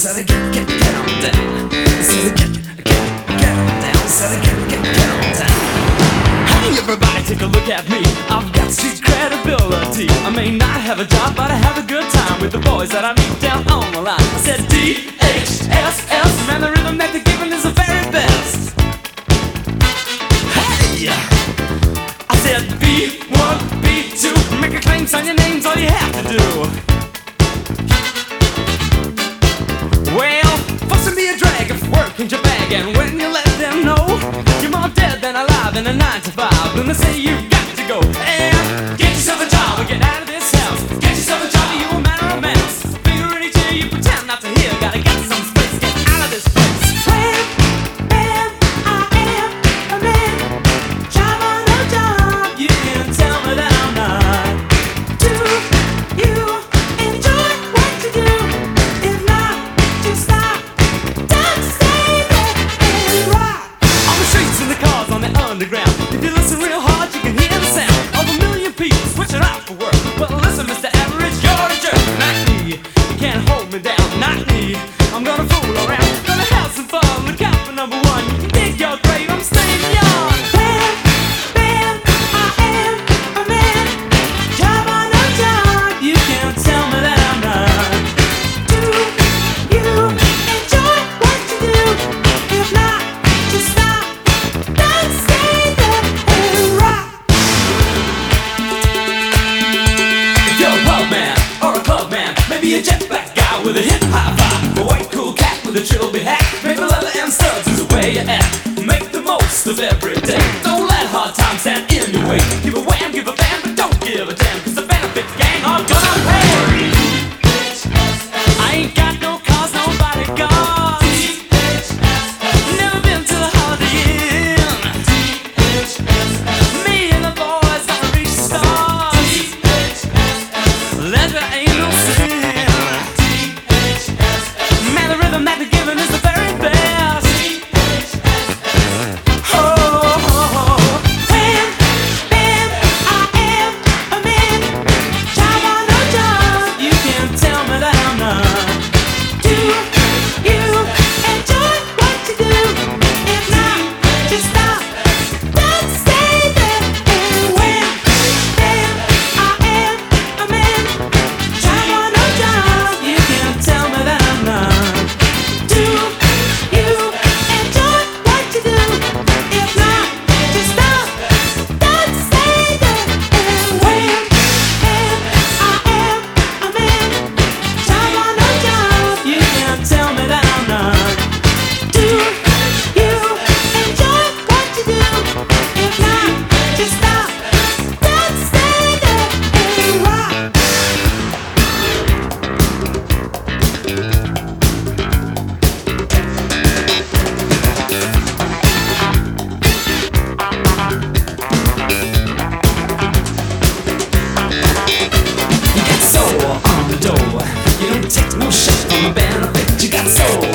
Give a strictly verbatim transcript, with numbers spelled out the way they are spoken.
said I get, get, get on down. I said I get, get, get on down. I said I get, get, get on down. Hey everybody, take a look at me. I've got street credibility. I may not have a job, but I have a good time with the boys that I meet down on the line. I said D H S S, man, the rhythm that they're giving is the very best. Hey, I said B one, B two, make a claim, sign your names, all you have to do. Well, fussing be a drag if work ain't your bag, and when you let them know you're more dead than alive in a nine to five, then they say you've got to go and get yourself a job or get out of this house. Get yourself a job or you won't matter a mouse. Finger in each ear, you pretend not to hear. Gotta get some space, get out of this place. When, when I am a man, job or no job, You can tell me that I'm not. do you enjoy what you do? If not, just stop. Don't stay there and rock. On the streets and the cars on the underground, if you listen real hard, you can hear the sound of a million people switching out for work. Well, listen, Mister Average, you're a jerk. Not me, you can't hold me down. Not me, I'm gonna fool around, gonna have some fun. Look out for number one. You can dig your grave, I'm staying young. When, when I am a man, job or no job, You can't tell me that I'm not. do you enjoy what you do? If not, just stop. Don't stay there and rock. If you're a pub man or a club man, maybe a jet black guy with a hip high vibe, a white cool cat with a trilby hat, maybe leather and studs is the way you act. Make the most of every day. Don't let hard times stand in your way. Give a wham, give a bam, but don't give a damn, 'cause the benefit gang are gonna pay. I ain't got no cars, no bodyguards. Never been to the Holiday Inn. Me and the boys gonna reach the stars. Leisure ain't no sin. Man, the rhythm that they're giving is the very best. Oh, oh, oh. When, when I am a man, job or no job, You can't tell me that I'm not. do you enjoy what you do? If not, just stop. Don't stay there. And when, when I am a man, job or no job, You can't tell me that I'm not. do you enjoy what you do? If not, just stop. Don't stay there. And when, when I am a man, job or no job, You can't tell me that I'm not. do you enjoy what you do? If not, just stop. Don't stay there and rock. You got soul on the door. You don't take no shit from a benefit. You got soul